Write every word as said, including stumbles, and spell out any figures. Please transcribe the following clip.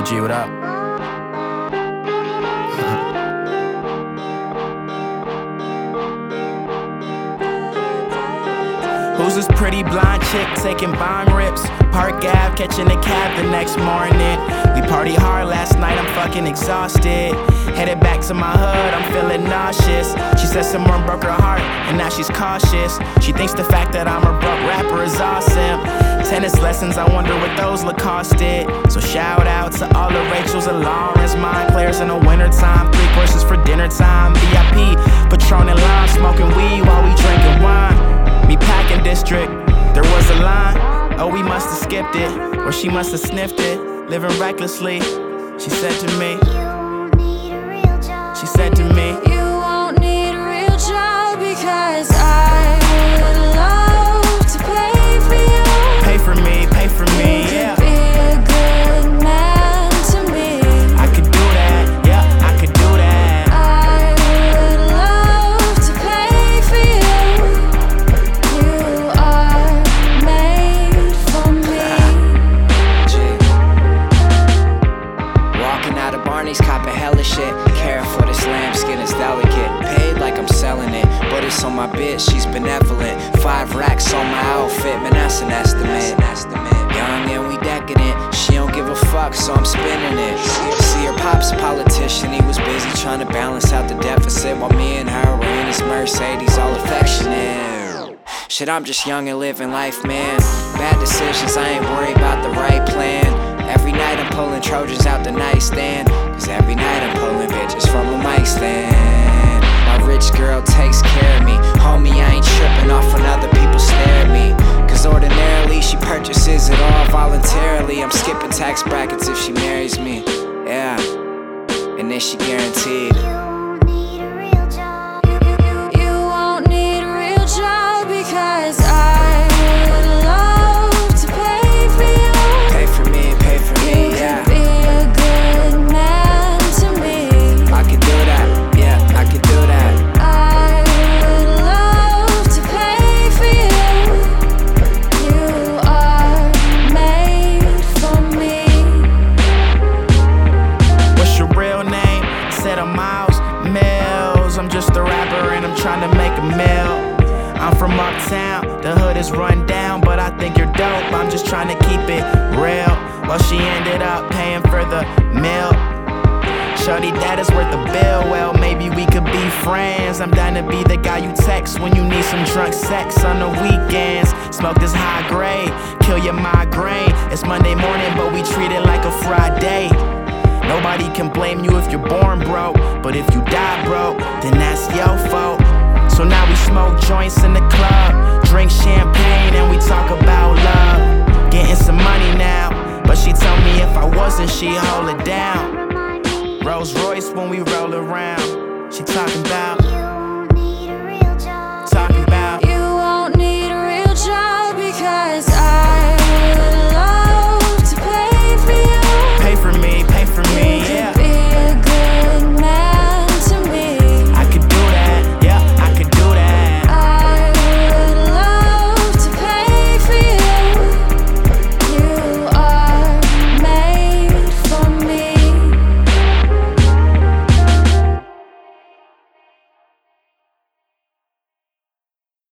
Hey G, what up? Who's this pretty blonde chick taking bong rips? Park Ave, catching a cab the next morning. We party hard last night, I'm fucking exhausted. Headed back to my hood, I'm feeling nauseous. She said someone broke her heart, and now she's cautious. She thinks the fact that I'm a broke rapper is awesome. Tennis lessons, I wonder what those Lacoste did. So shout out to all the Rachels and Lawrence, mind players in the wintertime. Three courses for dinner time, V I P, Patron and lime, smoking weed while we drinking wine. Me packing district, there was a line. Oh, we must have skipped it, or she must have sniffed it. Living recklessly, she said to me. She said to me, you won't need a real job because I would love to pay for you. Pay for me, pay for me, you yeah. Could be a good man to me. I could do that, yeah, I could do that. I would love to pay for you. You are made for me. Walking out of Barney's, copping hella shit. Care for this lamb skin is delicate. Paid like I'm selling it, but it's on my bitch, she's benevolent. Five racks on my outfit, man, that's an estimate. Young and we decadent, she don't give a fuck, so I'm spinning it. See, her pop's a politician, he was busy trying to balance out the deficit, while me and her were in his Mercedes, all affectionate. Shit, I'm just young and living life, man. Bad decisions, I ain't worried about the right plan. Every night I'm pulling Trojans out the nightstand, cause every night I'm pulling bitches from a mic stand. My rich girl takes care of me, homie, I ain't tripping off when other people stare at me. Cause ordinarily she purchases it all voluntarily. I'm skipping tax brackets if she marries me, yeah. And then she guaranteed. You won't need a real job because I would love to pay for you. Pay for me, pay for me, You yeah. could be a good man to me. I could do that, yeah, I could do that. I would love to pay for you. You are made for me. What's your real name? I said I'm Miles Mills. I'm just a rapper and I'm trying to make a meal. I'm from uptown, the hood is run down, but I think you're dope, I'm just trying to keep it real. Well, she ended up paying for the meal. Shorty, that is worth the bill. Well, maybe we could be friends. I'm down to be the guy you text when you need some drunk sex on the weekends. Smoke this high grade, kill your migraine. It's Monday morning, but we treat it like a Friday. Nobody can blame you if you're born broke, but if you die broke, then that's your fault. So now we smoke joints in the club, drink champagne, and we talk about love. Getting some money now, but she told me if I wasn't, she'd hold it down. Rolls Royce when we roll around. She talking about